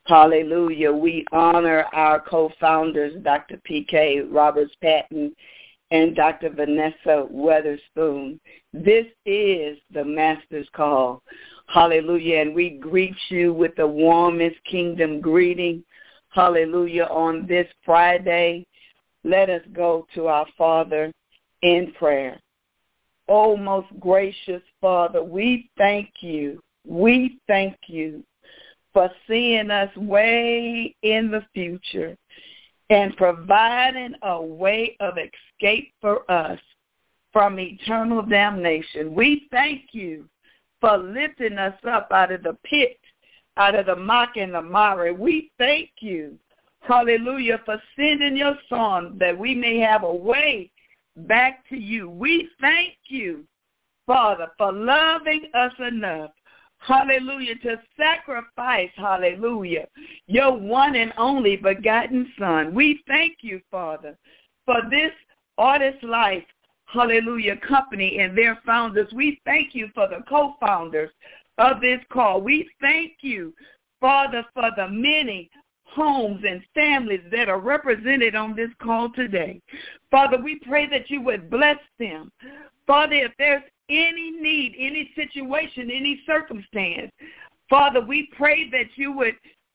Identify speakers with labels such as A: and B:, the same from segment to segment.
A: Hallelujah. We honor our co-founders, Dr. P.K. Roberts-Patton and Dr. Vanessa Weatherspoon. This is the Master's Call. Hallelujah. And we greet you with the warmest kingdom greeting. Hallelujah. On this Friday, let us go to our Father in prayer. Oh, most gracious Father, we thank you. We thank you for seeing us way in the future and providing a way of escape for us from eternal damnation. We thank you for lifting us up out of the pit, out of the muck and the mire. We thank you, hallelujah, for sending your Son that we may have a way back to you. We thank you, Father, for loving us enough, hallelujah, to sacrifice, hallelujah, your one and only begotten Son. We thank you, Father, for this Artist Life, hallelujah, company and their founders. We thank you for the co-founders of this call. We thank you, Father, for the many homes and families that are represented on this call today. Father, we pray that you would bless them. Father, if there's any need, any situation, any circumstance, Father, we pray that you would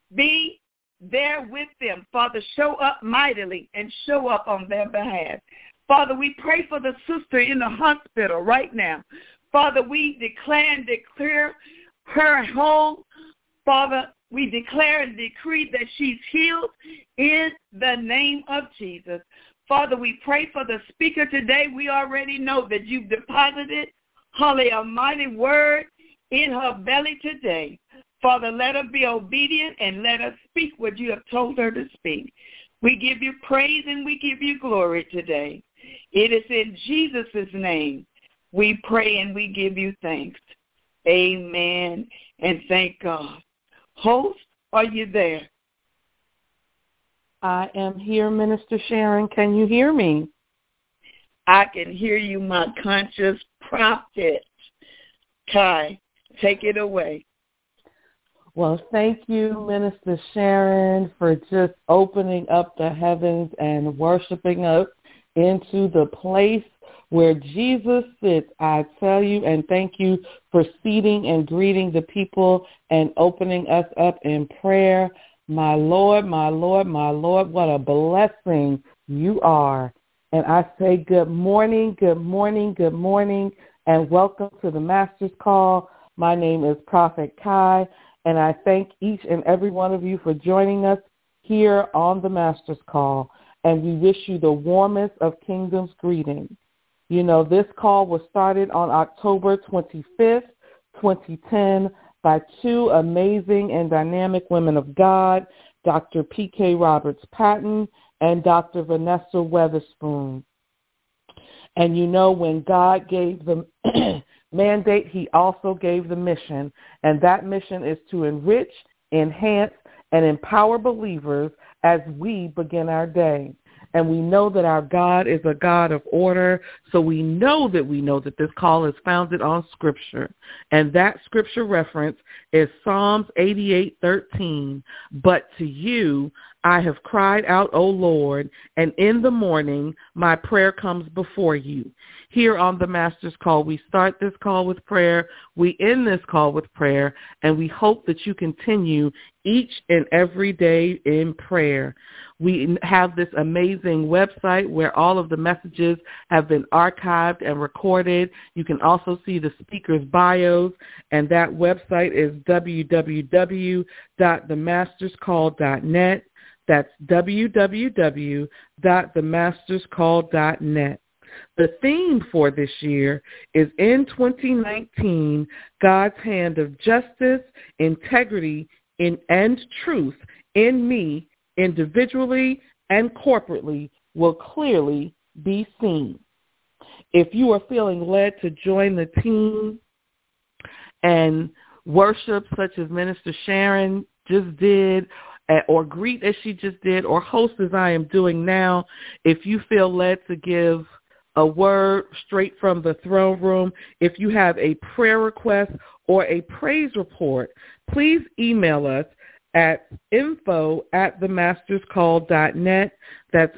A: be there with them. Father, show up mightily and show up on their behalf. Father, we pray for the sister in the hospital right now. Father, we declare and declare her whole. Father, we declare and decree that she's healed in the name of Jesus. Father, we pray for the speaker today. We already know that you've deposited, hallelujah, a mighty word in her belly today. Father, let her be obedient and let her speak what you have told her to speak. We give you praise and we give you glory today. It is in Jesus' name we pray and we give you thanks. Amen and thank God. Host, are you there?
B: I am here, Minister Sharon. Can you hear me?
A: I can hear you, my conscious prophet. Kai, take it away.
B: Well, thank you, Minister Sharon, for just opening up the heavens and worshiping us into the place where Jesus sits. I tell you, and thank you for seating and greeting the people and opening us up in prayer. My Lord, my Lord, my Lord, what a blessing you are. And I say good morning, good morning, good morning, and welcome to the Master's Call. My name is Prophet Kai, and I thank each and every one of you for joining us here on the Master's Call. And we wish you the warmest of Kingdom's greetings. You know, this call was started on October 25th, 2010, by two amazing and dynamic women of God, Dr. P.K. Roberts-Patton and Dr. Vanessa Weatherspoon. And you know, when God gave the mandate, he also gave the mission. And that mission is to enrich, enhance, and empower believers as we begin our day. And we know that our God is a God of order, so we know that this call is founded on Scripture. And that Scripture reference is Psalms 88:13. But to you I have cried out, O Lord, and in the morning my prayer comes before you. Here on the Master's Call, we start this call with prayer, we end this call with prayer, and we hope that you continue each and every day in prayer. We have this amazing website where all of the messages have been archived and recorded. You can also see the speakers' bios, and that website is www.themasterscall.net. That's www.themasterscall.net. The theme for this year is In 2019, God's Hand of Justice, Integrity, and Truth in Me, individually and corporately, will clearly be seen. If you are feeling led to join the team and worship such as Minister Sharon just did, or greet as she just did, or host as I am doing now, if you feel led to give a word straight from the throne room, if you have a prayer request or a praise report, please email us at info@themasterscall.net. That's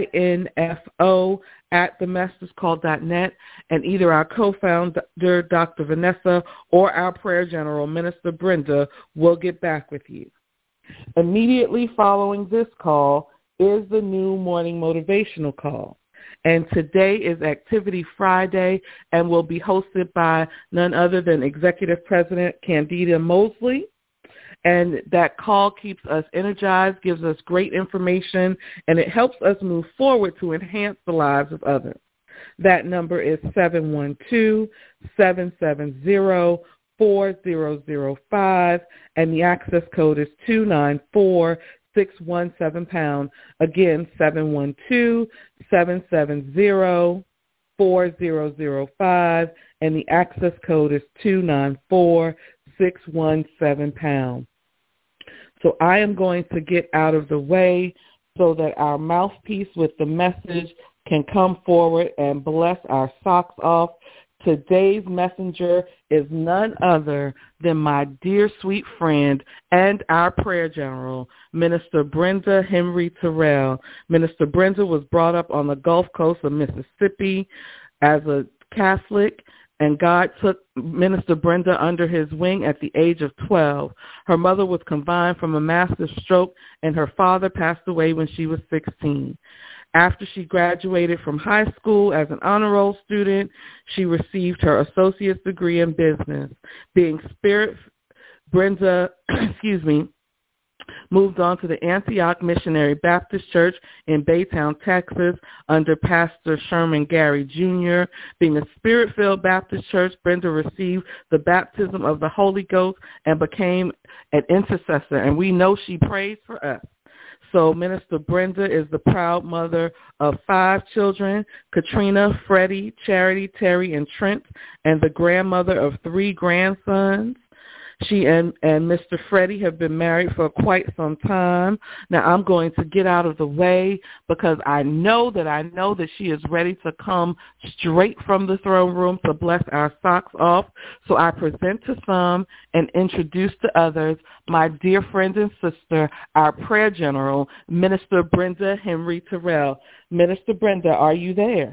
B: info@themasterscall.net. And either our co-founder, Dr. Vanessa, or our prayer general, Minister Brenda, will get back with you. Immediately following this call is the new morning motivational call. And today is Activity Friday and will be hosted by none other than Executive President Candida Mosley. And that call keeps us energized, gives us great information, and it helps us move forward to enhance the lives of others. That number is 712-770-4005, and the access code is 294-617#. Again, 712-770-4005, and the access code is 294-617#. So I am going to get out of the way so that our mouthpiece with the message can come forward and bless our socks off. Today's messenger is none other than my dear sweet friend and our prayer general, Minister Brenda Henry Terrell. Minister Brenda was brought up on the Gulf Coast of Mississippi as a Catholic, and God took Minister Brenda under his wing at the age of 12. Her mother was confined from a massive stroke, and her father passed away when she was 16. After she graduated from high school as an honor roll student, she received her associate's degree in business. Being spirit, Brenda, moved on to the Antioch Missionary Baptist Church in Baytown, Texas, under Pastor Sherman Gary Jr. Being a Spirit-filled Baptist church, Brenda received the baptism of the Holy Ghost and became an intercessor, and we know she prays for us. So Minister Brenda is the proud mother of 5 children, Katrina, Freddie, Charity, Terry, and Trent, and the grandmother of 3 grandsons. She and Mr. Freddie have been married for quite some time. Now I'm going to get out of the way because I know that she is ready to come straight from the throne room to bless our socks off. So I present to some and introduce to others my dear friend and sister, our prayer general, Minister Brenda Henry Terrell. Minister Brenda, are you there?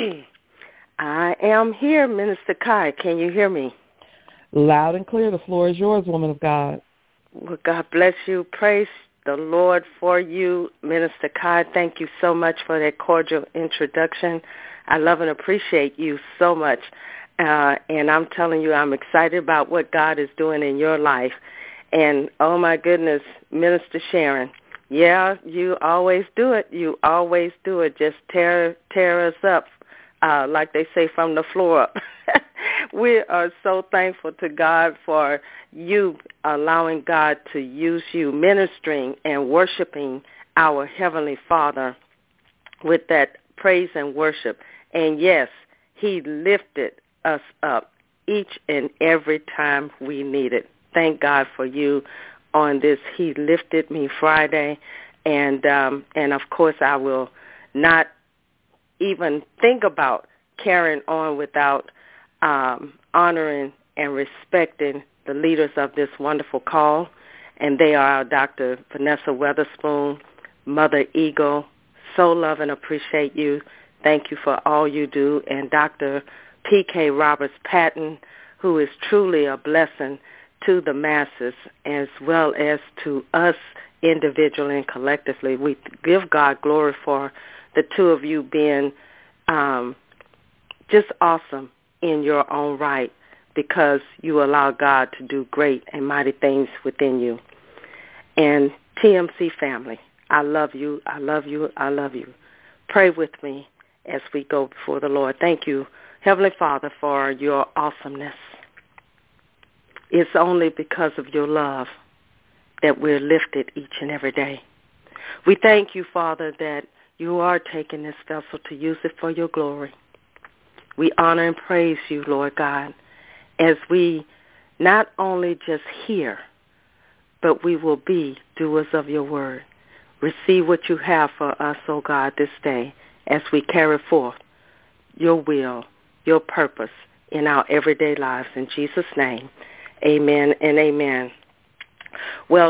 C: I am here, Minister Kai. Can you hear me?
B: Loud and clear. The floor is yours, woman of God.
C: Well, God bless you. Praise the Lord for you, Minister Kai. Thank you so much for that cordial introduction. I love and appreciate you so much. And I'm telling you, I'm excited about what God is doing in your life. And, oh, my goodness, Minister Sharon, yeah, you always do it. You always do it. Just tear us up, like they say, from the floor up. We are so thankful to God for you allowing God to use you, ministering and worshiping our Heavenly Father with that praise and worship. And, yes, he lifted us up each and every time we need it. Thank God for you on this He Lifted Me Friday. And of course, I will not even think about carrying on without honoring and respecting the leaders of this wonderful call, and they are Dr. Vanessa Weatherspoon, Mother Eagle. So love and appreciate you. Thank you for all you do, and Dr. P.K. Roberts-Patton, who is truly a blessing to the masses as well as to us individually and collectively. We give God glory for the two of you being just awesome in your own right, because you allow God to do great and mighty things within you. And TMC family, I love you, I love you, I love you. Pray with me as we go before the Lord. Thank you, Heavenly Father, for your awesomeness. It's only because of your love that we're lifted each and every day. We thank you, Father, that you are taking this vessel to use it for your glory. We honor and praise you, Lord God, as we not only just hear, but we will be doers of your word. Receive what you have for us, O God, this day as we carry forth your will, your purpose in our everyday lives. In Jesus' name, amen and amen. Well,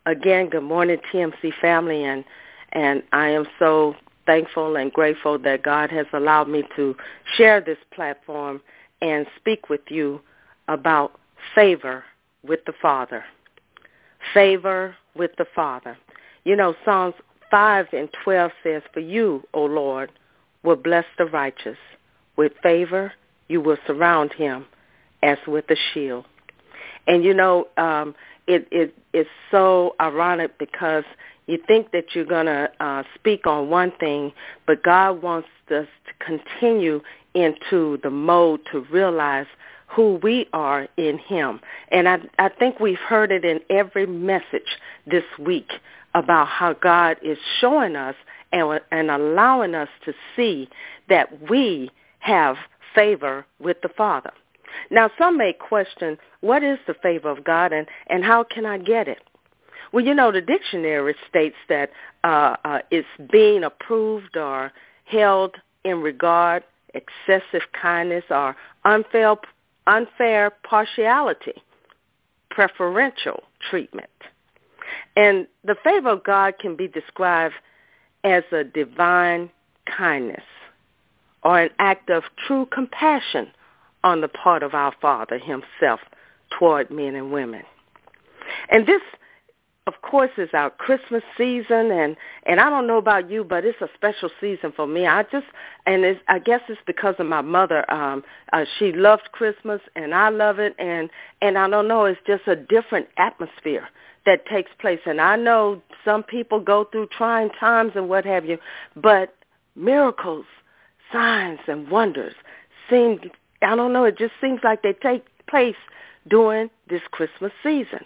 C: Again, good morning, TMC family, and I am so thankful and grateful that God has allowed me to share this platform and speak with you about favor with the Father. Favor with the Father. You know, Psalms 5:12 says, "For you, O Lord, will bless the righteous. With favor you will surround him as with a shield." And, you know, it's so ironic because you think that you're going to speak on one thing, but God wants us to continue into the mode to realize who we are in him. And I think we've heard it in every message this week about how God is showing us and allowing us to see that we have favor with the Father. Now, some may question, what is the favor of God and how can I get it? Well, you know, the dictionary states that it's being approved or held in regard, excessive kindness, or unfair partiality, preferential treatment. And the favor of God can be described as a divine kindness or an act of true compassion on the part of our Father himself toward men and women. And this, of course, is our Christmas season, and I don't know about you, but it's a special season for me. I guess it's because of my mother. She loved Christmas, and I love it, and I don't know, it's just a different atmosphere that takes place. And I know some people go through trying times and what have you, but miracles, signs, and wonders seem, I don't know, it just seems like they take place during this Christmas season.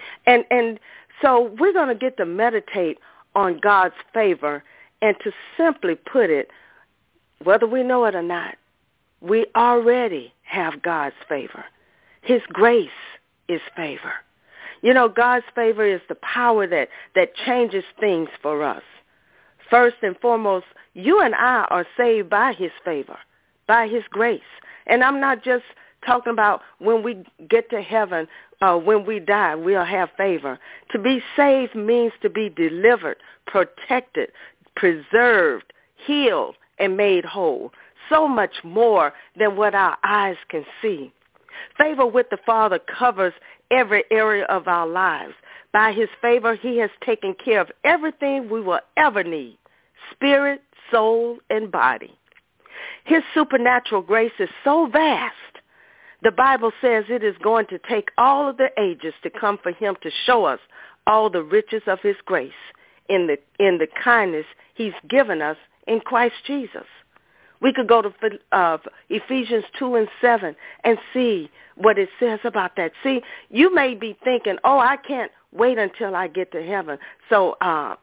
C: And so we're going to get to meditate on God's favor, and to simply put it, whether we know it or not, we already have God's favor. His grace is favor. You know, God's favor is the power that changes things for us. First and foremost, you and I are saved by his favor, by his grace. And I'm not just talking about when we get to heaven, when we die, we'll have favor. To be saved means to be delivered, protected, preserved, healed, and made whole. So much more than what our eyes can see. Favor with the Father covers every area of our lives. By his favor, he has taken care of everything we will ever need, spirit, soul, and body. His supernatural grace is so vast, the Bible says it is going to take all of the ages to come for him to show us all the riches of his grace in the kindness he's given us in Christ Jesus. We could go to Ephesians 2:7 and see what it says about that. See, you may be thinking, oh, I can't wait until I get to heaven. So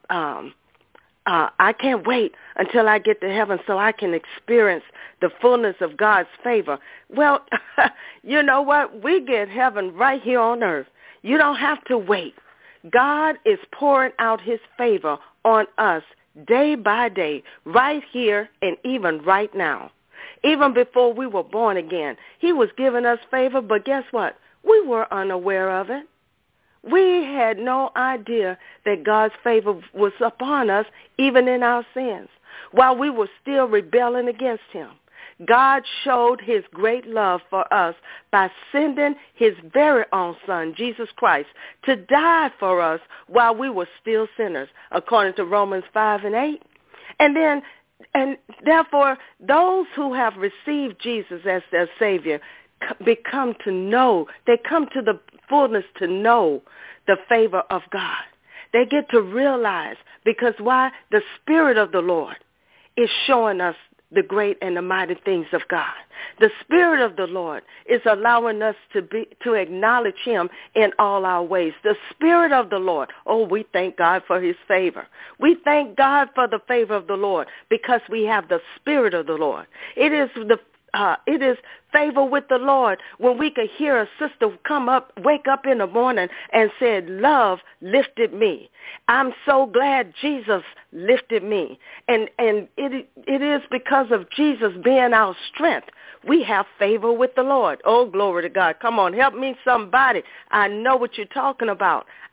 C: I can't wait until I get to heaven so I can experience the fullness of God's favor. Well, you know what? We get heaven right here on earth. You don't have to wait. God is pouring out his favor on us day by day, right here and even right now. Even before we were born again, he was giving us favor, but guess what? We were unaware of it. We had no idea that God's favor was upon us, even in our sins, while we were still rebelling against him. God showed his great love for us by sending his very own son, Jesus Christ, to die for us while we were still sinners, according to Romans 5:8. And therefore, those who have received Jesus as their Savior come to the fullness to know the favor of God. They get to realize, because why? The Spirit of the Lord is showing us the great and the mighty things of God. The Spirit of the Lord is allowing us to acknowledge him in all our ways. The Spirit of the Lord, oh, we thank God for his favor. We thank God for the favor of the Lord because we have the Spirit of the Lord. It is favor with the Lord when we could hear a sister wake up in the morning and said, love lifted me. I'm so glad Jesus lifted me. And it is because of Jesus being our strength. We have favor with the Lord. Oh, glory to God. Come on, help me somebody. I know what you're talking about.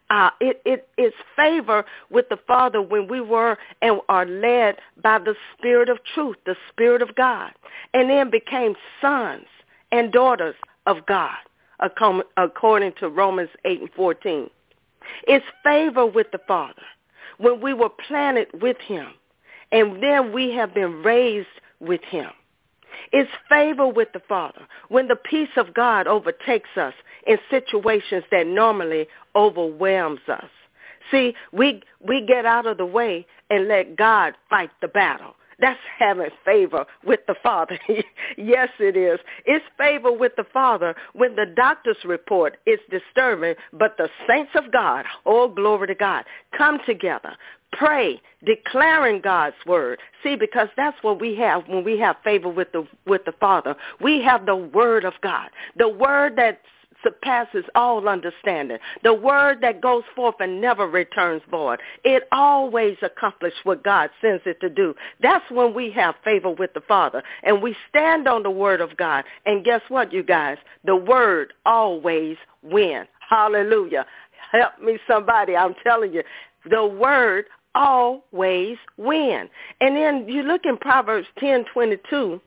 C: It's favor with the Father when we were and are led by the Spirit of truth, the Spirit of God, and then became sons and daughters of God, according to Romans 8:14. It's favor with the Father when we were planted with him, and then we have been raised with him. It's favor with the Father when the peace of God overtakes us in situations that normally overwhelms us. See, we get out of the way and let God fight the battle. That's having favor with the Father. Yes, it is. It's favor with the Father when the doctor's report is disturbing, but the saints of God, oh, glory to God, come together, pray, declaring God's word. See, because that's what we have when we have favor with the Father. We have the word of God, the word that surpasses all understanding, the word that goes forth and never returns void. It always accomplishes what God sends it to do. That's when we have favor with the Father, and we stand on the word of God. And guess what, you guys? The word always wins. Hallelujah. Help me, somebody. I'm telling you, the word always wins. And then you look in Proverbs 10:22,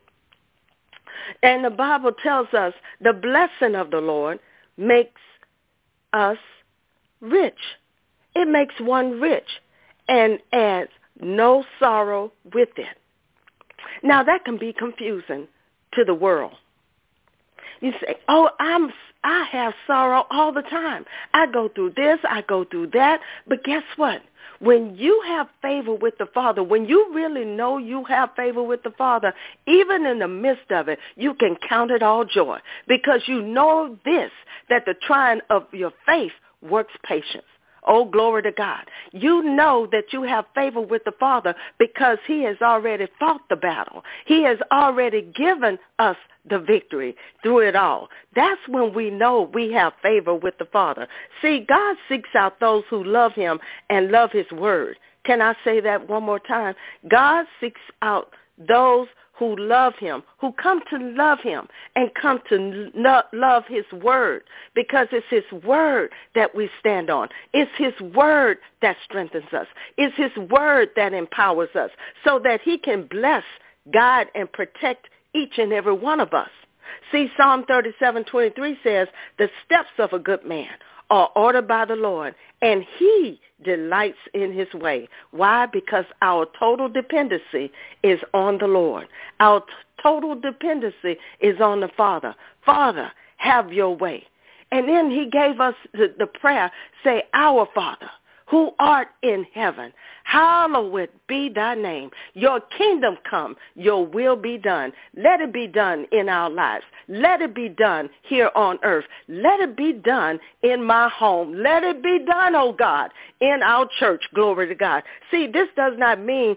C: and the Bible tells us the blessing of the Lord makes us rich. It makes one rich and adds no sorrow with it. Now, that can be confusing to the world. You say, oh, I have sorrow all the time. I go through this, I go through that. But guess what? When you have favor with the Father, when you really know you have favor with the Father, even in the midst of it, you can count it all joy, because you know this, that the trying of your faith works patience. Oh, glory to God. You know that you have favor with the Father because he has already fought the battle. He has already given us the victory through it all. That's when we know we have favor with the Father. See, God seeks out those who love him and love his word. Can I say that one more time? God seeks out those who love him, who come to love him and come to love his word, because it's his word that we stand on. It's his word that strengthens us. It's his word that empowers us so that he can bless, guide, and protect each and every one of us. See, Psalm 37:23 says, the steps of a good man are ordered by the Lord, and he delights in his way. Why? Because our total dependency is on the Lord. Our total dependency is on the Father. Father, have your way. And then he gave us the prayer, say, our Father, who art in heaven, hallowed be thy name. Your kingdom come, your will be done. Let it be done in our lives. Let it be done here on earth. Let it be done in my home. Let it be done, oh God, in our church. Glory to God. See, this does not mean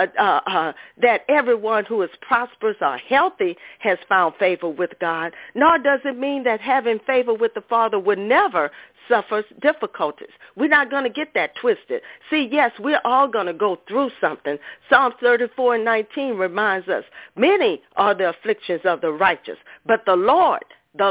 C: that everyone who is prosperous or healthy has found favor with God, nor does it mean that having favor with the Father would never suffers difficulties. We're not going to get that twisted. See, yes, we're all going to go through something. Psalm 34:19 reminds us, many are the afflictions of the righteous, but the Lord,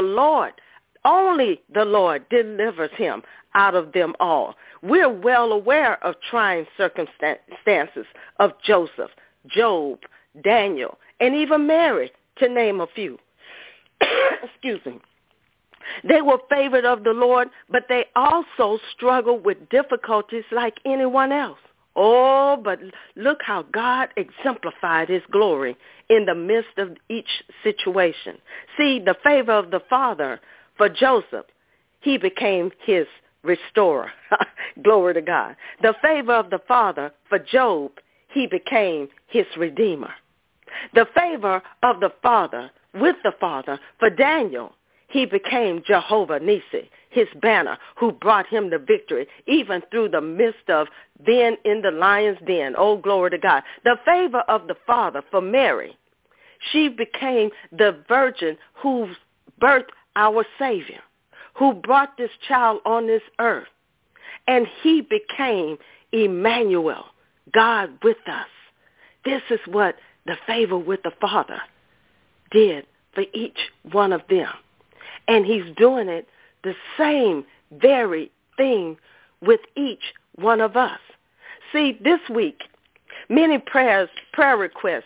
C: only the Lord delivers him out of them all. We're well aware of trying circumstances of Joseph, Job, Daniel, and even Mary, to name a few. Excuse me. They were favored of the Lord, but they also struggled with difficulties like anyone else. Oh, but look how God exemplified his glory in the midst of each situation. See, the favor of the Father for Joseph, he became his restorer. Glory to God. The favor of the Father for Job, he became his redeemer. The favor of the Father with the Father for Daniel, he became Jehovah Nissi, his banner, who brought him the victory, even through the midst of being in the lion's den. Oh, glory to God. The favor of the Father for Mary, she became the virgin who birthed our Savior, who brought this child on this earth. And he became Emmanuel, God with us. This is what the favor with the Father did for each one of them. And he's doing it the same very thing with each one of us. See, this week, many prayer requests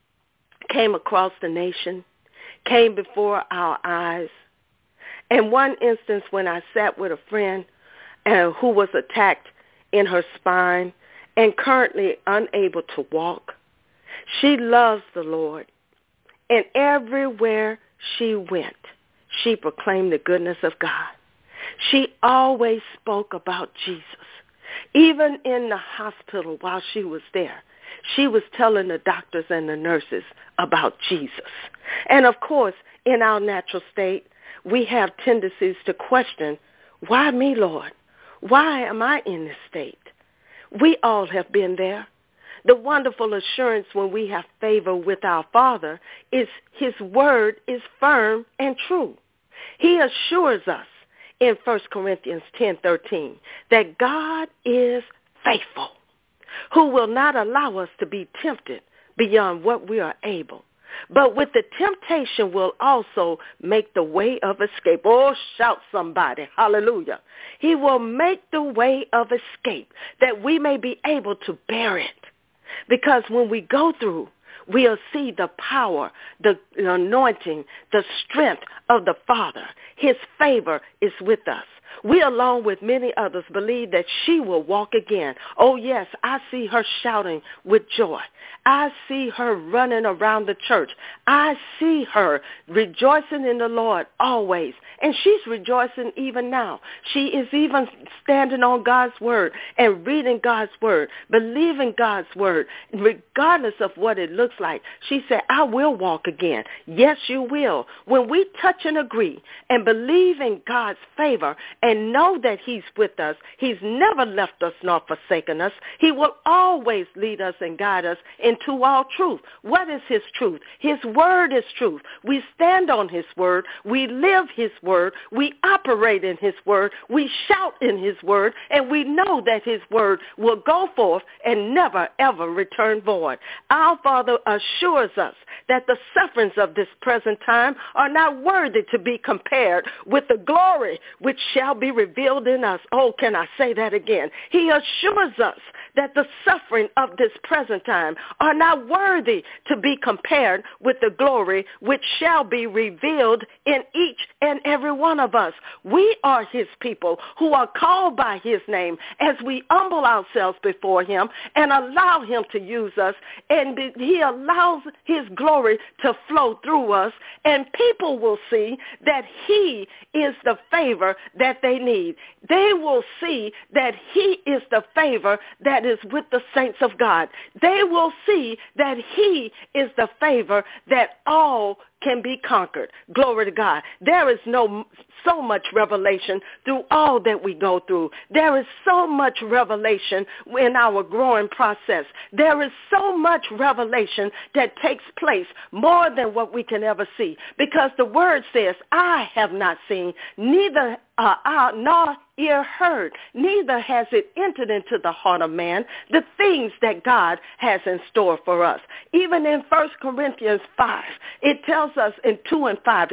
C: came across the nation, came before our eyes. And one instance when I sat with a friend who was attacked in her spine and currently unable to walk, she loves the Lord. And everywhere she went, she proclaimed the goodness of God. She always spoke about Jesus. Even in the hospital while she was there, she was telling the doctors and the nurses about Jesus. And of course, in our natural state, we have tendencies to question, why me, Lord? Why am I in this state? We all have been there. The wonderful assurance when we have favor with our Father is his word is firm and true. He assures us in 1 Corinthians 10:13 that God is faithful, who will not allow us to be tempted beyond what we are able, but with the temptation will also make the way of escape. Oh, shout somebody. Hallelujah. He will make the way of escape that we may be able to bear it. Because when we go through, we'll see the power, the anointing, the strength of the Father. His favor is with us. We, along with many others, believe that she will walk again. Oh, yes, I see her shouting with joy. I see her running around the church. I see her rejoicing in the Lord always. And she's rejoicing even now. She is even standing on God's word and reading God's word, believing God's word, regardless of what it looks like. She said, I will walk again. Yes, you will. When we touch and agree and believe in God's favor and know that he's with us, he's never left us nor forsaken us. He will always lead us and guide us into all truth. What is his truth? His word is truth. We stand on his word. We live his word. We operate in his word. We shout in his word. And we know that his word will go forth and never, ever return void. Our Father assures us that the sufferings of this present time are not worthy to be compared with the glory which shall be revealed in us. Oh, can I say that again? He assures us that the suffering of this present time are not worthy to be compared with the glory which shall be revealed in each and every one of us. We are his people who are called by his name as we humble ourselves before him and allow him to use us, and he allows his glory to flow through us, and people will see that he is the favor that they need. They will see that he is the favor that is with the saints of God. They will see that he is the favor that all can be conquered. Glory to God. There is so much revelation through all that we go through. There is so much revelation in our growing process. There is so much revelation that takes place more than what we can ever see, because the word says, I have not seen, neither nor ear heard, neither has it entered into the heart of man the things that God has in store for us. Even in 1 Corinthians 5, it tells us in 2 and 5,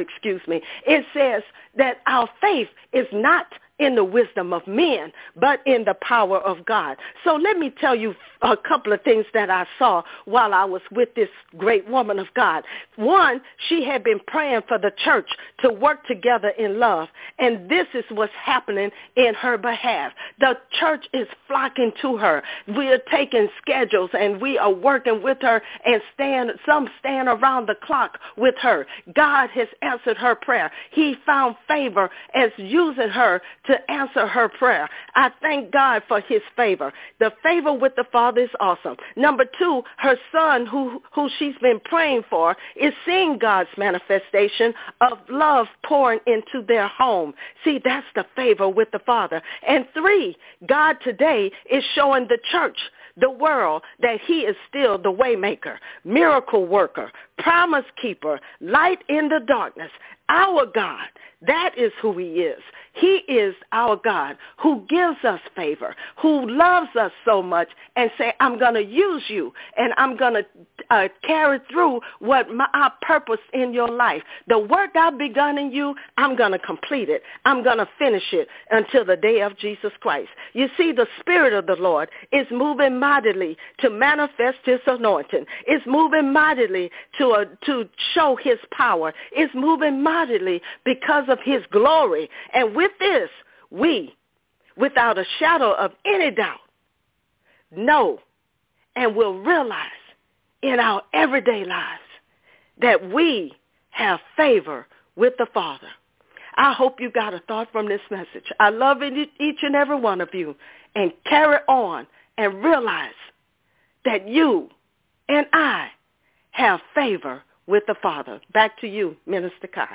C: it says that our faith is not in the wisdom of men, but in the power of God. So let me tell you a couple of things that I saw while I was with this great woman of God. One, she had been praying for the church to work together in love, and this is what's happening in her behalf. The church is flocking to her. We are taking schedules, and we are working with her, and some stand around the clock with her. God has answered her prayer. He found favor as using her to answer her prayer. I thank God for his favor. The favor with the Father is awesome. Number two, her son, who she's been praying for, is seeing God's manifestation of love pouring into their home. See, that's the favor with the Father. And three, God today is showing the church, the world, that he is still the waymaker, miracle worker, promise keeper, light in the darkness. Our God, that is who he is. He is our God who gives us favor, who loves us so much and say, I'm going to use you, and I'm going to carry through our purpose in your life. The work I've begun in you, I'm going to complete it. I'm going to finish it until the day of Jesus Christ. You see, the Spirit of the Lord is moving mightily to manifest his anointing. It's moving mightily to show his power. It's moving mightily because of his glory. And with this, we, without a shadow of any doubt, know and will realize in our everyday lives that we have favor with the Father. I hope you got a thought from this message. I love each and every one of you, and carry on and realize that you and I have favor with the Father. Back to you, Minister Kai.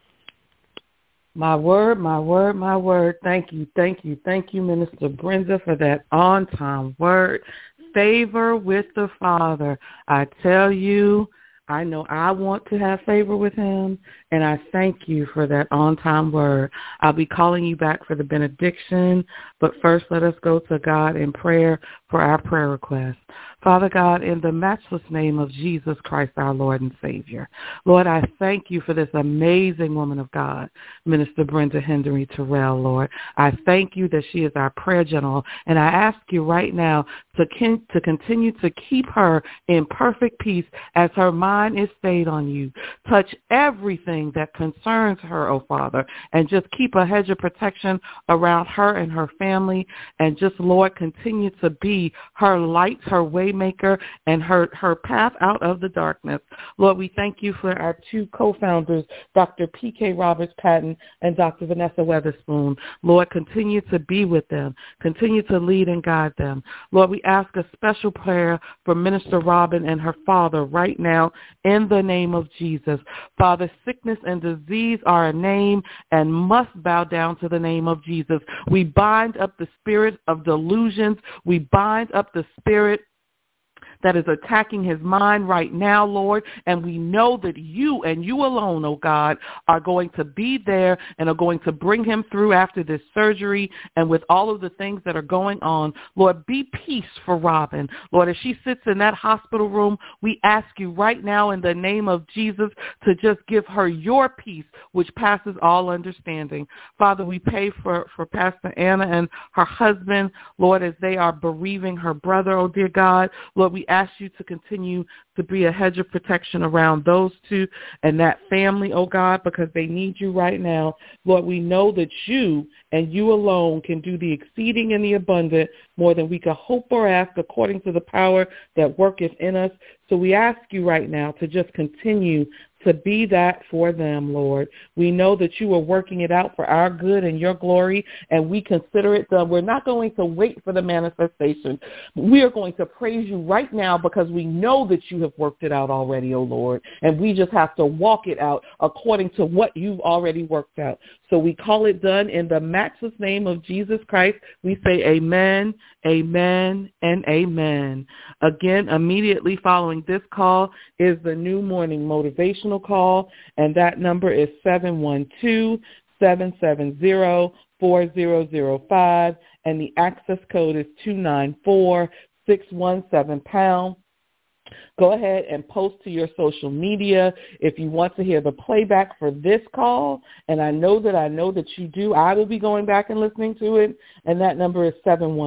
B: My word, my word, my word. Thank you, Minister Brenda, for that on-time word. Favor with the Father. I tell you, I know I want to have favor with him, and I thank you for that on-time word. I'll be calling you back for the benediction, but first let us go to God in prayer for our prayer request. Father God, in the matchless name of Jesus Christ, our Lord and Savior, Lord, I thank you for this amazing woman of God, Minister Brenda Henry Terrell, Lord. I thank you that she is our prayer general, and I ask you right now to continue to keep her in perfect peace as her mind is stayed on you. Touch everything that concerns her, oh Father, and just keep a hedge of protection around her and her family, and just, Lord, continue to be her light, her waymaker, and her path out of the darkness. Lord, we thank you for our two co-founders, Dr. P.K. Roberts-Patton and Dr. Vanessa Weatherspoon. Lord, continue to be with them. Continue to lead and guide them. Lord, we ask a special prayer for Minister Robin and her father right now in the name of Jesus. Father, sickness and disease are a name and must bow down to the name of Jesus. We bind up the spirit of delusions. We bind up the spirit that is attacking his mind right now, Lord, and we know that you and you alone, oh God, are going to be there and are going to bring him through after this surgery and with all of the things that are going on. Lord, be peace for Robin. Lord, as she sits in that hospital room, we ask you right now in the name of Jesus to just give her your peace, which passes all understanding. Father, we pray for Pastor Anna and her husband, Lord, as they are bereaving her brother, oh dear God. Lord, we ask you to continue to be a hedge of protection around those two and that family, oh God, because they need you right now. Lord, we know that you and you alone can do the exceeding and the abundant, more than we could hope or ask, according to the power that worketh in us. So we ask you right now to just continue to be that for them, Lord. We know that you are working it out for our good and your glory, and we consider it done. We're not going to wait for the manifestation. We are going to praise you right now because we know that you have worked it out already, oh Lord, and we just have to walk it out according to what you've already worked out. So we call it done in the matchless name of Jesus Christ. We say amen, amen, and amen. Again, immediately following this call is the new morning motivational call, and that number is 712-770-4005, and the access code is 294617#. Go ahead and post to your social media if you want to hear the playback for this call, and I know that you do. I will be going back and listening to it, and that number is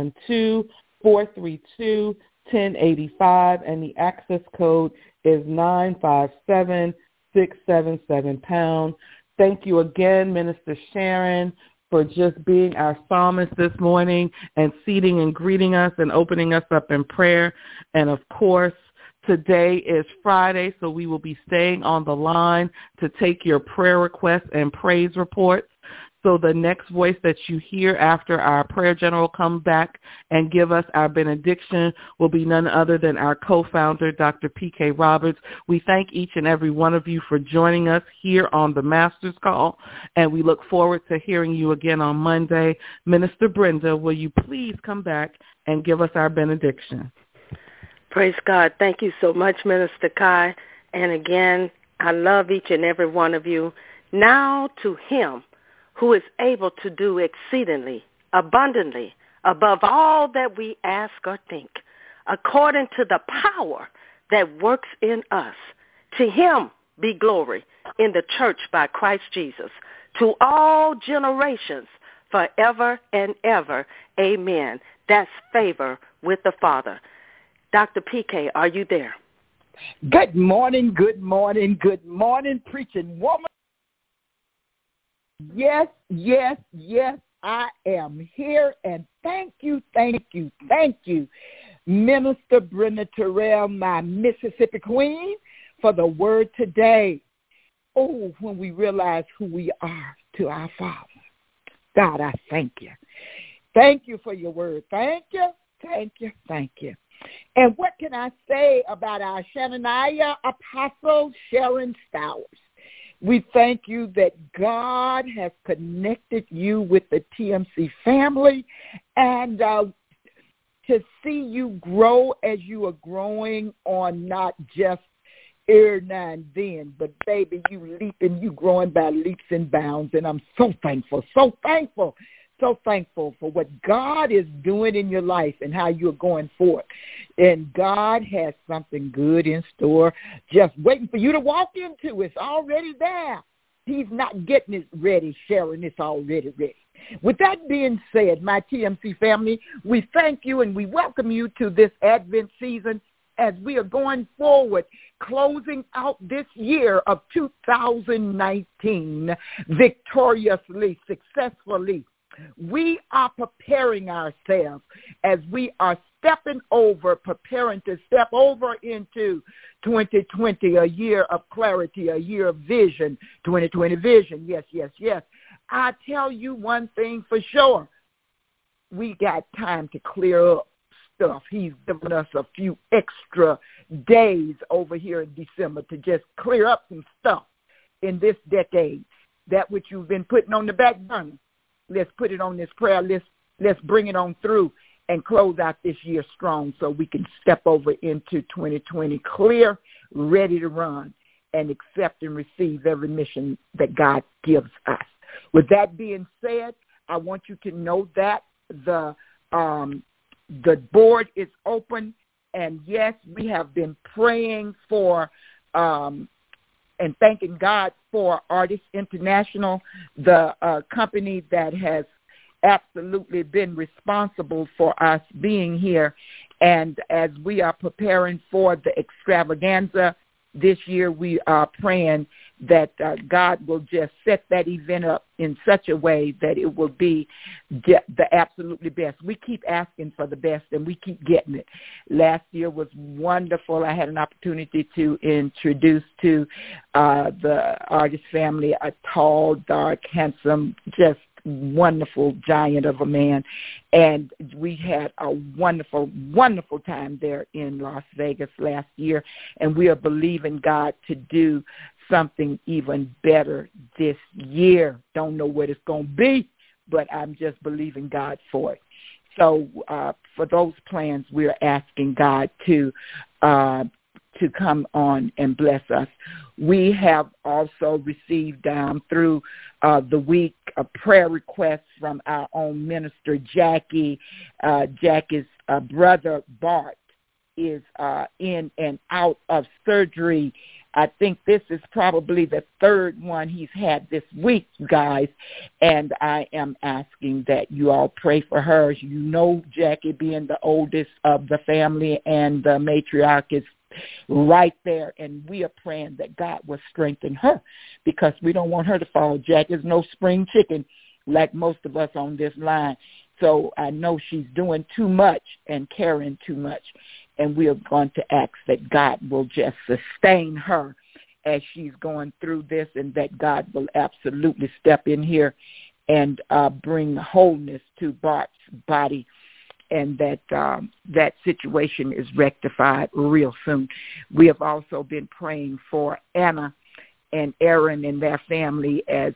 B: 712-432-1085, and the access code is 957677#. Thank you again, Minister Sharon, for just being our psalmist this morning and seating and greeting us and opening us up in prayer. And, of course, today is Friday, so we will be staying on the line to take your prayer requests and praise reports. So the next voice that you hear after our prayer general comes back and give us our benediction will be none other than our co-founder, Dr. P.K. Roberts. We thank each and every one of you for joining us here on the Master's Call, and we look forward to hearing you again on Monday. Minister Brenda, will you please come back and give us our benediction?
C: Praise God. Thank you so much, Minister Kai. And again, I love each and every one of you. Now to him who is able to do exceedingly, abundantly, above all that we ask or think, according to the power that works in us. To him be glory in the church by Christ Jesus, to all generations, forever and ever. Amen. That's favor with the Father. Dr. PK, are you there?
D: Good morning, good morning, good morning, preaching woman. Yes, yes, yes, I am here, and thank you, Minister Brenda Terrell, my Mississippi queen, for the word today. Oh, when we realize who we are to our Father. God, I thank you. Thank you for your word. Thank you, thank you, thank you. And what can I say about our Shananiah Apostle Sharon Stowers? We thank you that God has connected you with the TMC family, and to see you grow as you are growing on not just now and then, but baby, you leaping, you growing by leaps and bounds, and I'm so thankful for what God is doing in your life and how you're going forth. And God has something good in store, just waiting for you to walk into. It's already there. He's not getting it ready, Sharon. It's already ready. With that being said, my TMC family, we thank you and we welcome you to this Advent season as we are going forward, closing out this year of 2019 victoriously, successfully. We are preparing ourselves as we are preparing to step over into 2020, a year of clarity, a year of vision, 2020 vision. Yes, yes, yes. I tell you one thing for sure. We got time to clear up stuff. He's given us a few extra days over here in December to just clear up some stuff in this decade. That which you've been putting on the back burner. Let's put it on this prayer list. Let's bring it on through and close out this year strong so we can step over into 2020 clear, ready to run, and accept and receive every mission that God gives us. With that being said, I want you to know that the board is open, and yes, we have been praying for and thanking God for Artists International, the company that has absolutely been responsible for us being here. And as we are preparing for the extravaganza this year, we are praying that God will just set that event up in such a way that it will be the absolutely best. We keep asking for the best, and we keep getting it. Last year was wonderful. I had an opportunity to introduce to the artist family a tall, dark, handsome, just wonderful giant of a man, and we had a wonderful, wonderful time there in Las Vegas last year, and we are believing God to do something even better this year. Don't know what it's going to be, but I'm just believing God for it. So for those plans, we are asking God to come on and bless us. We have also received through the week a prayer request from our own minister, Jackie. Jackie's brother, Bart, is in and out of surgery. I think this is probably the third one he's had this week, guys, and I am asking that you all pray for her. You know, Jackie being the oldest of the family and the matriarch is right there, and we are praying that God will strengthen her because we don't want her to fall. Jack is no spring chicken like most of us on this line, so I know she's doing too much and carrying too much, and we are going to ask that God will just sustain her as she's going through this, and that God will absolutely step in here and bring wholeness to Bart's body, and that that situation is rectified real soon. We have also been praying for Anna and Aaron and their family as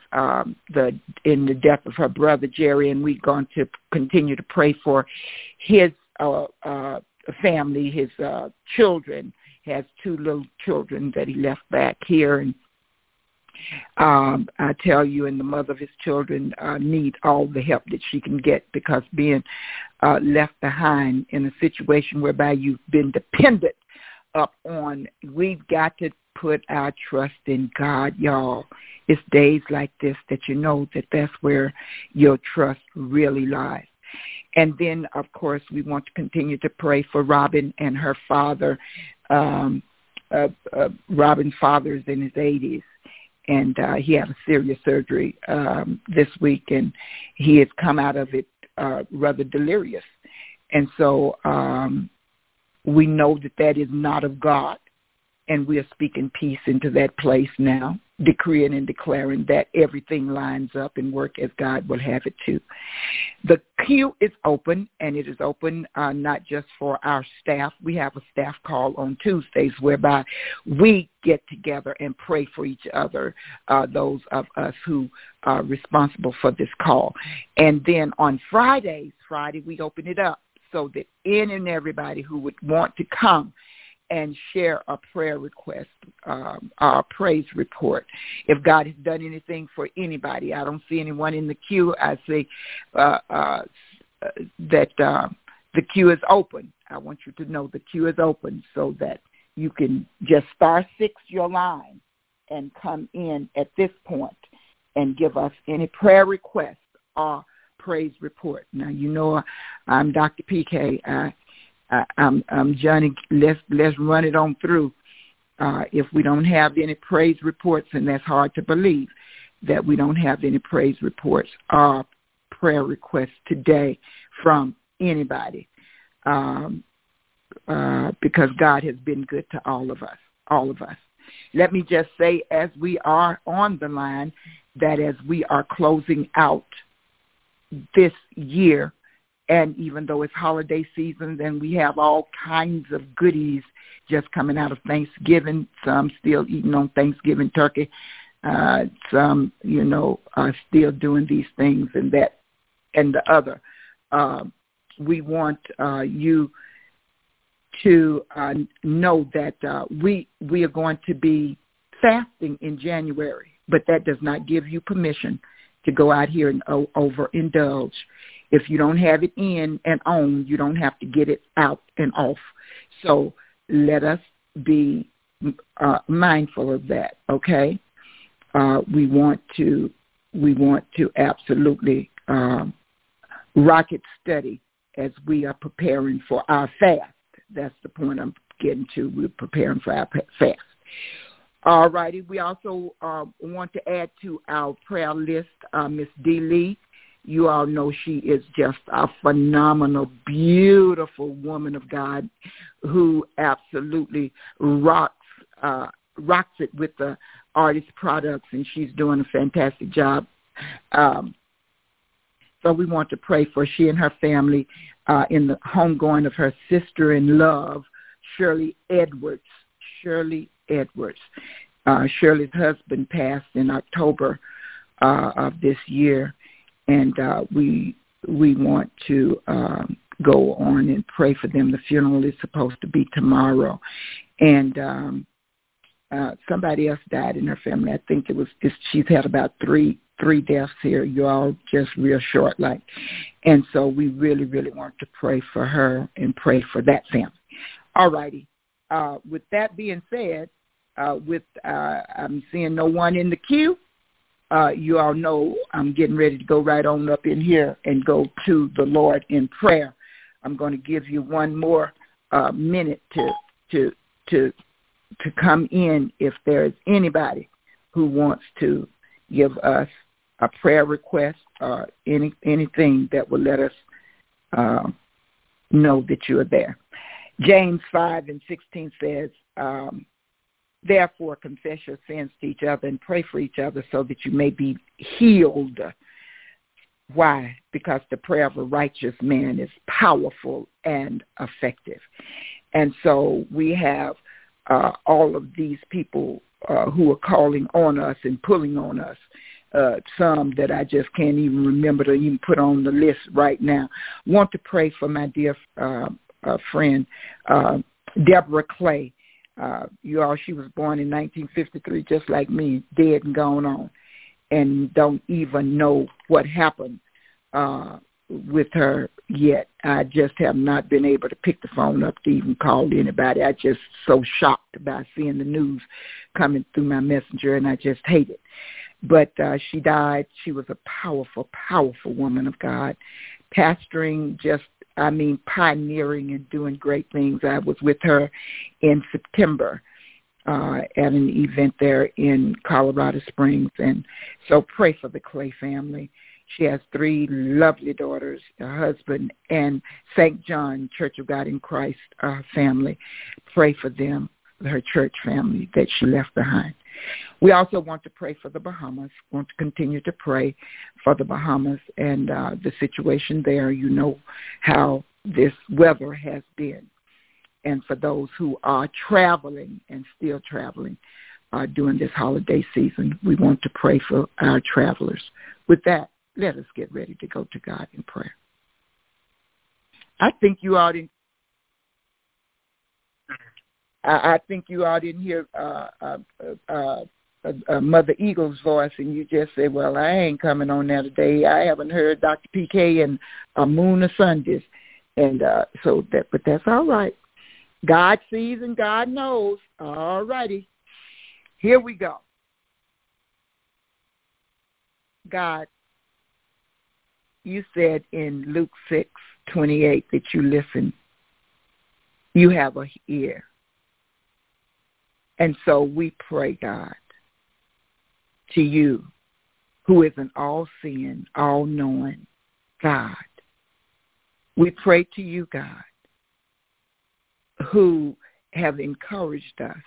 D: in the death of her brother Jerry, and we're going to continue to pray for his family, his children. He has 2 little children that he left back here, and I tell you, and the mother of his children need all the help that she can get, because being left behind in a situation whereby you've been dependent up on. We've got to put our trust in God, y'all. It's days like this that you know that that's where your trust really lies. And then, of course, we want to continue to pray for Robin and her father. Robin's father's in his 80s, and he had a serious surgery this week, and he has come out of it rather delirious. And so we know that is not of God, and we are speaking peace into that place now, decreeing and declaring that everything lines up and work as God will have it to. The queue is open, and it is open not just for our staff. We have a staff call on Tuesdays whereby we get together and pray for each other, those of us who are responsible for this call. And then on Friday, we open it up so that any and everybody who would want to come and share a prayer request, a praise report. If God has done anything for anybody, I don't see anyone in the queue. I say that the queue is open. I want you to know the queue is open so that you can just *6 your line and come in at this point and give us any prayer request or praise report. Now, you know I'm Dr. PK. I'm Johnny. Let's run it on through. If we don't have any praise reports, and that's hard to believe that we don't have any praise reports or prayer requests today from anybody, because God has been good to all of us. Let me just say, as we are on the line, that as we are closing out this year, and even though it's holiday season and we have all kinds of goodies just coming out of Thanksgiving, some still eating on Thanksgiving turkey, some, are still doing these things and that and the other. We want you to know that we are going to be fasting in January, but that does not give you permission to go out here and overindulge. If you don't have it in and on, you don't have to get it out and off. So let us be mindful of that, okay? We want to absolutely rocket steady as we are preparing for our fast. That's the point I'm getting to. We're preparing for our fast. All righty. We also want to add to our prayer list Miss Dee Lee. You all know she is just a phenomenal, beautiful woman of God who absolutely rocks it with the artist products, and she's doing a fantastic job. So we want to pray for she and her family in the homegoing of her sister-in-law, Shirley Edwards. Shirley's husband passed in October of this year. And we want to go on and pray for them. The funeral is supposed to be tomorrow. And somebody else died in her family. I think she's had about three deaths here. You all just real short like. And so we really, really want to pray for her and pray for that family. All righty. With that being said, I'm seeing no one in the queue. You all know I'm getting ready to go right on up in here and go to the Lord in prayer. I'm going to give you one more minute to come in if there is anybody who wants to give us a prayer request or anything that will let us know that you are there. James 5:16 says, therefore, confess your sins to each other and pray for each other so that you may be healed. Why? Because the prayer of a righteous man is powerful and effective. And so we have all of these people who are calling on us and pulling on us, some that I just can't even remember to even put on the list right now. Want to pray for my dear friend, Deborah Clay. She was born in 1953, just like me, dead and gone on, and don't even know what happened with her yet. I just have not been able to pick the phone up to even call anybody. I just so shocked by seeing the news coming through my messenger, and I just hate it. But she died. She was a powerful, powerful woman of God, pastoring, pioneering and doing great things. I was with her in September at an event there in Colorado Springs. And so pray for the Clay family. She has 3 lovely daughters, a husband, and St. John Church of God in Christ family. Pray for them, her church family that she left behind. We also want to pray for the Bahamas. We want to continue to pray for the Bahamas and the situation there. You know how this weather has been. And for those who are traveling and still traveling during this holiday season, we want to pray for our travelers. With that, let us get ready to go to God in prayer. I think you all didn't hear Mother Eagle's voice, and you just said, well, I ain't coming on there today. I haven't heard Dr. PK in a moon of Sundays. And but that's all right. God sees and God knows. All righty. Here we go. God, you said in Luke 6:28 that you listen. You have an ear. And so we pray, God, to you, who is an all-seeing, all-knowing God. We pray to you, God, who have encouraged us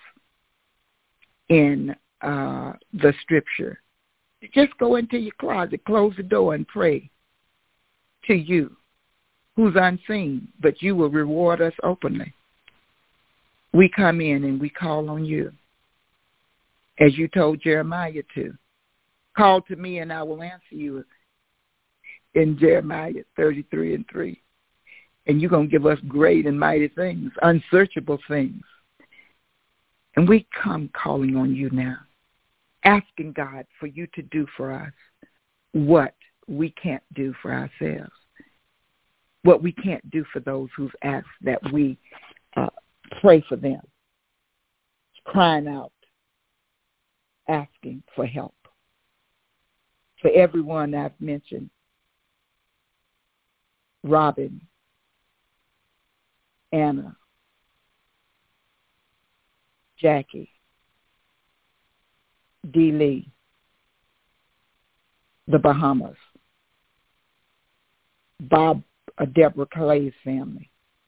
D: in the Scripture. Just go into your closet, close the door, and pray to you, who's unseen, but you will reward us openly. We come in and we call on you, as you told Jeremiah to. Call to me and I will answer you in Jeremiah 33:3. And you're going to give us great and mighty things, unsearchable things. And we come calling on you now, asking God for you to do for us what we can't do for ourselves, what we can't do for those who've asked that we pray for them, crying out, asking for help. For everyone I've mentioned, Robin, Anna, Jackie, Dee Lee, the Bahamas, Bob, Deborah Clay's family.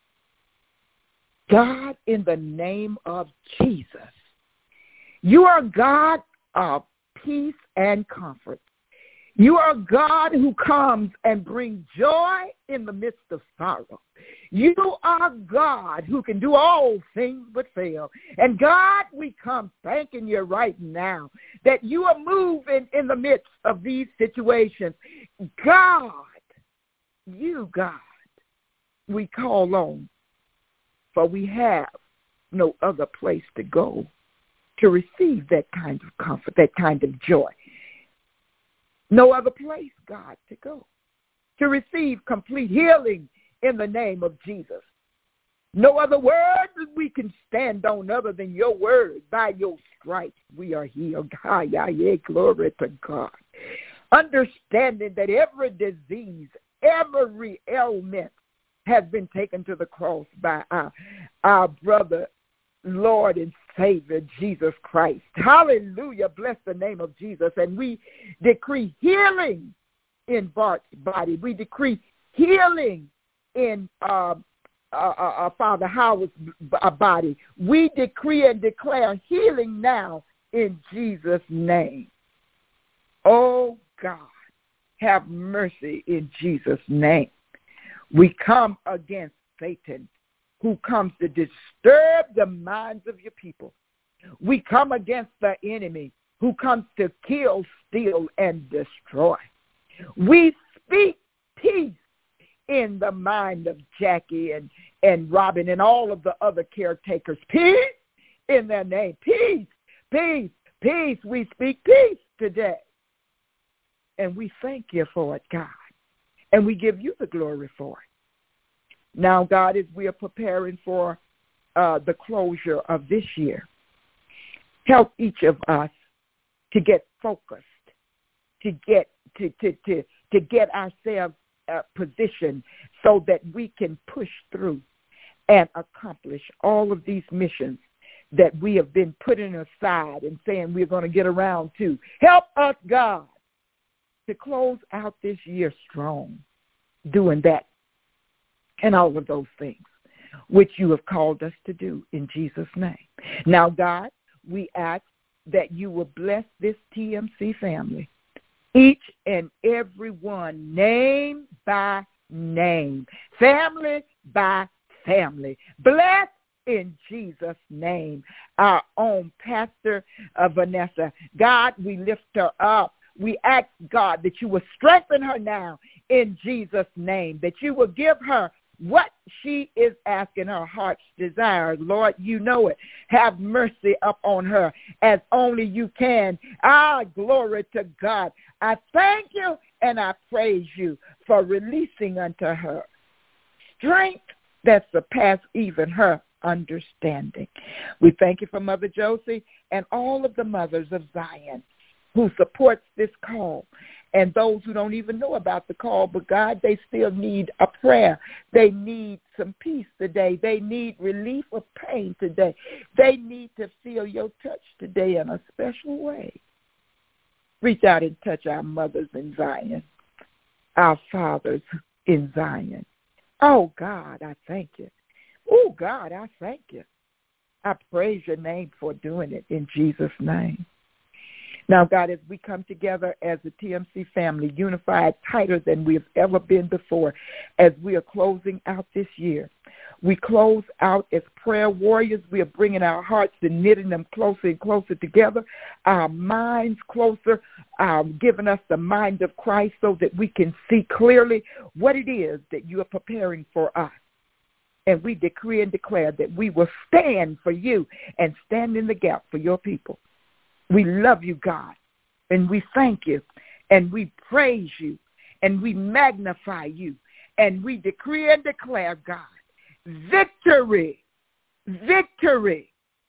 D: God, in the name of Jesus, you are God of peace and comfort. You are God who comes and brings joy in the midst of sorrow. You are God who can do all things but fail. And God, we come thanking you right now that you are moving in the midst of these situations. God, you, God, we call on, for we have no other place to go to receive that kind of comfort, that kind of joy. No other place, God, to go to receive complete healing in the name of Jesus. No other word that we can stand on other than your word. By your stripes we are healed. Glory to God. Understanding that every disease, every ailment has been taken to the cross by our brother, Lord and Savior, Jesus Christ. Hallelujah. Bless the name of Jesus. And we decree healing in Bart's body. We decree healing in Father Howard's body. We decree and declare healing now in Jesus' name. Oh, God, have mercy in Jesus' name. We come against Satan, who comes to disturb the minds of your people. We come against the enemy who comes to kill, steal, and destroy. We speak peace in the mind of Jackie and Robin and all of the other caretakers. Peace in their name. Peace, peace, peace. We speak peace today. And we thank you for it, God. And we give you the glory for it. Now, God, as we are preparing for the closure of this year, help each of us to get focused, to get ourselves positioned so that we can push through and accomplish all of these missions that we have been putting aside and saying we're going to get around to. Help us, God, to close out this year strong, doing that and all of those things which you have called us to do in Jesus' name. Now, God, we ask that you will bless this TMC family, each and every one, name by name, family by family. Bless in Jesus' name our own Pastor Vanessa. God, we lift her up. We ask, God, that you will strengthen her now in Jesus' name, that you will give her what she is asking, her heart's desire. Lord, you know it. Have mercy upon her as only you can. Glory to God. I thank you and I praise you for releasing unto her strength that surpasses even her understanding. We thank you for Mother Josie and all of the mothers of Zion who supports this call, and those who don't even know about the call, but God, they still need a prayer. They need some peace today. They need relief of pain today. They need to feel your touch today in a special way. Reach out and touch our mothers in Zion, our fathers in Zion. Oh, God, I thank you. Oh, God, I thank you. I praise your name for doing it in Jesus' name. Now, God, as we come together as a TMC family, unified, tighter than we have ever been before, as we are closing out this year, we close out as prayer warriors. We are bringing our hearts and knitting them closer and closer together, our minds closer, giving us the mind of Christ so that we can see clearly what it is that you are preparing for us. And we decree and declare that we will stand for you and stand in the gap for your people. We love you, God, and we thank you, and we praise you, and we magnify you, and we decree and declare, God, victory, victory,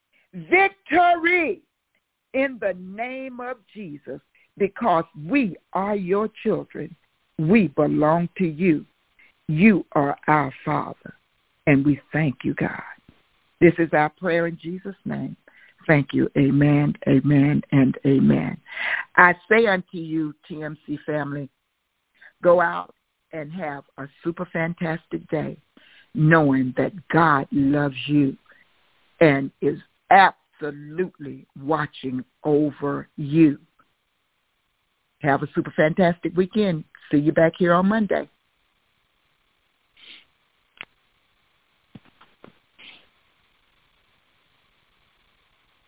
D: victory in the name of Jesus, because we are your children. We belong to you. You are our Father, and we thank you, God. This is our prayer in Jesus' name. Thank you. Amen, amen, and amen. I say unto you, TMC family, go out and have a super fantastic day, knowing that God loves you and is absolutely watching over you. Have a super fantastic weekend. See you back here on Monday.